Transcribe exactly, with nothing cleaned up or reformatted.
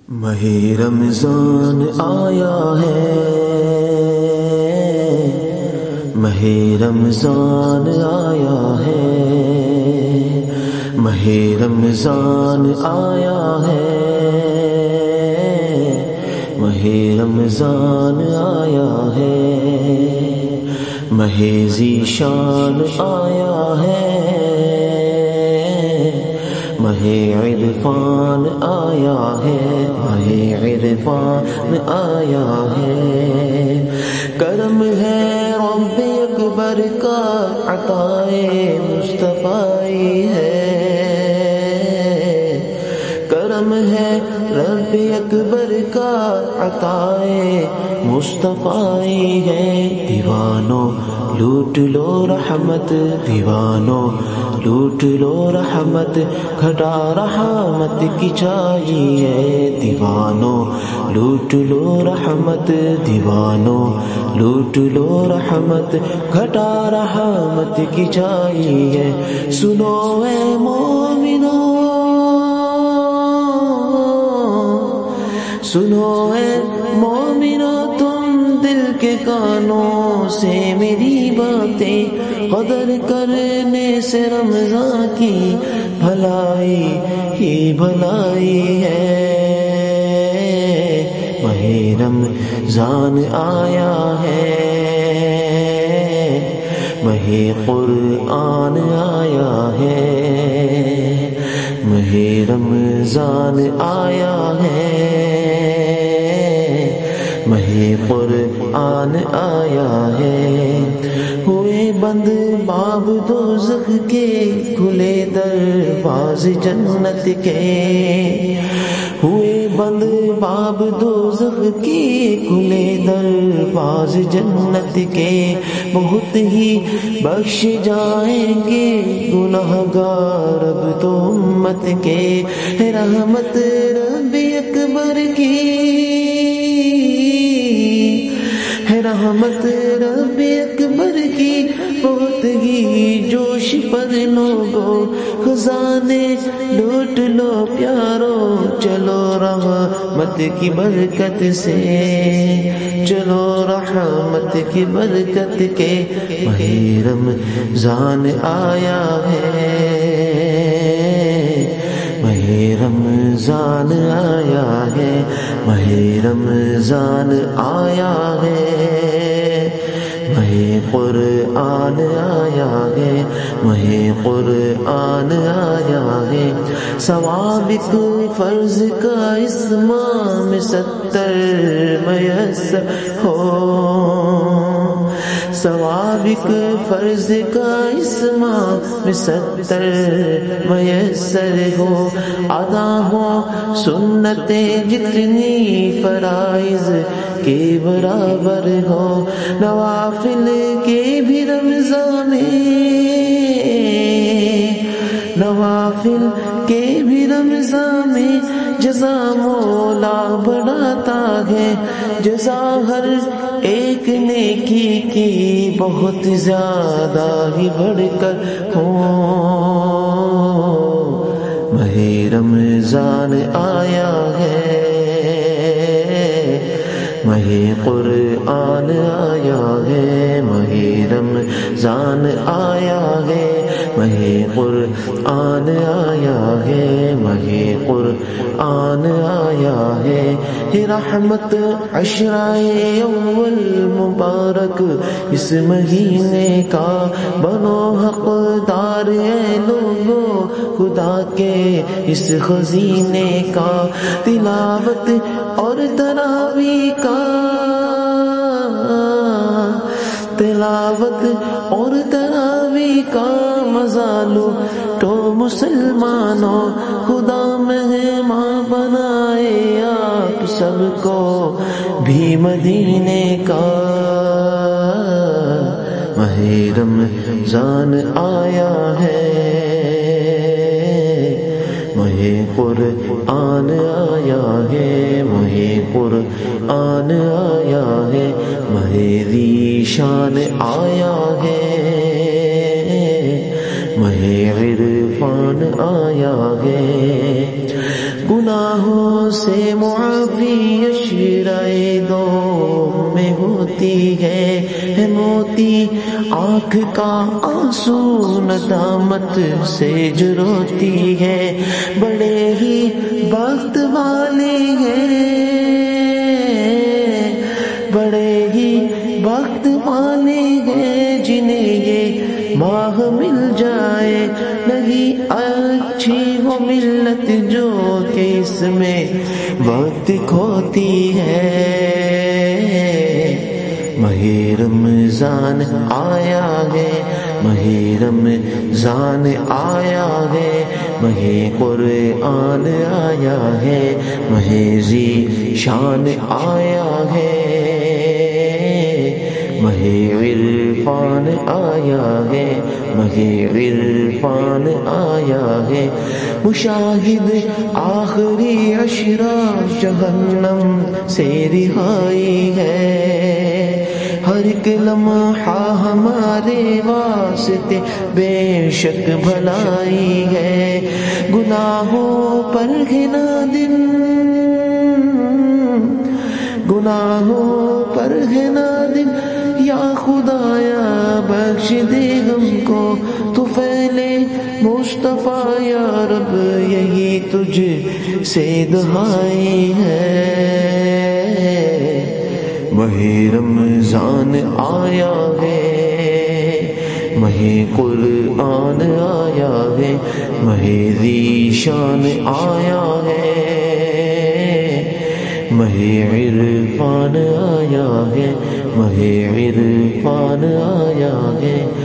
ماہ رمضان آیا ہے، ماہ رمضان آیا ہے، ماہ رمضان آیا ہے، ماہ رمضان آیا ہے، ماہ ذیشان آیا ہے، ماہ عرفان آیا ہے، ماہ عرفان آیا ہے، کرم ہے رب اکبر کا عطائے مصطفی ہے، کرم ہے رب اکبر کا عطائے مصطفی ہے، دیوانوں لوٹ لو رحمت، دیوانوں لوٹ لو رحمت، گھٹا رحمت کی چاہیے، دیوانوں لوٹ لو رحمت، دیوانوں لوٹ لو رحمت، گھٹا رحمت کی چاہیے، سنو اے مومنو، سنو اے مومنو تم دل کے کانوں سے میری باتیں، قدر کرنے سے رمضان کی بھلائی ہی بھلائی ہے، ماہ رمضان آیا ہے، ماہ قرآن آیا ہے، ماہ رمضان آیا ہے، ماہ قرآن آیا ہے، ہوئے بند باب دوزخ کے، کھلے دروازے جنت کے، ہوئے بند باب دوزخ کے، کھلے دروازے جنت کے، بہت ہی بخش جائیں گے گناہگار اب تو امت کے، ہے رحمت رب اکبر کی، ہے رحمت رب اکبر کی، بہت ہی جوش پر لوگو، خزانے لوٹ لو پیارو، چلو رحمت کی برکت سے، چلو رحمت کی برکت کے، ماہ رمضان آیا ہے، ماہ رمضان آیا ہے، ماہ رمضان آیا ہے، ماہ قرآن آیا ہے، ماہ قرآن آیا ہے، ثواب فرض کا اس ماہ میں ستر میسر ہو، ثواب فرض کا اس ماہ میں ستر میسر ہو، ادا ہو سنتیں جتنی فرائض کے برابر ہو، نوافل کے بھی رمضان میں، نوافل کے بھی رمضان میں جزا مولا بڑھاتا ہے، جزا ہر ایک نیکی کی بہت زیادہ ہی بڑھ کر ہو، ماہ رمضان آیا ہے، ماہ قرآن آیا ہے، ماہ رمضان آیا ہے، ماہ قرآن آیا ہے، ماہ قرآن آیا ہے، رحمت عشرائے اول مبارک اس مہینے کا، بنو حقدار اے لوگو خدا کے اس خزینے کا، تلاوت اور تراویح کا، تلاوت اور تراویح کا مزہ لو تو مسلمانوں، خدا مہمان بنائے آپ سب کو بھی مدینے کا، ماہ رمضان آیا ہے، ماہ قرآن آیا ہے، ماہ قرآن آیا ہے، ماہ ذیشان آیا ہے، ماہ عرفان آیا ہے، گناہوں سے معافی اشرائے دو میں ہوتی ہے موتی، آنکھ کا آنسو ندامت سے جو روتی ہے، بڑے ہی بخت والے ہیں، بڑے ہی بخت والے ہیں جنہیں یہ ماہ مل جائے، نہیں اچھی وہ ملت جو کہ اس میں وقت کھوتی ہے۔ ماہ رمضان آیا ہے، ماہ رمضان آیا ہے، ماہ قرآن آیا ہے، ماہ ذیشان آیا ہے، ماہ عرفان آیا ہے، ماہ عرفان آیا ہے۔ مشاہد آخری عشرہ جہنم سے رہائی ہے، ہر ایک لمحہ ہمارے واسطے بے شک بھلائی ہے، گناہوں پر گھنا دن، گناہوں پر گھنا دن، یا خدایا بخش دے ہم کو، تو پہلے مصطفیٰ یا رب یہی تجھ سے دعائی ہے۔ ماہ رمضان آیا ہے، ماہ قرآن آیا ہے، ماہ ذیشان آیا ہے، ماہ عرفان آیا ہے، ماہ عرفان آیا ہے۔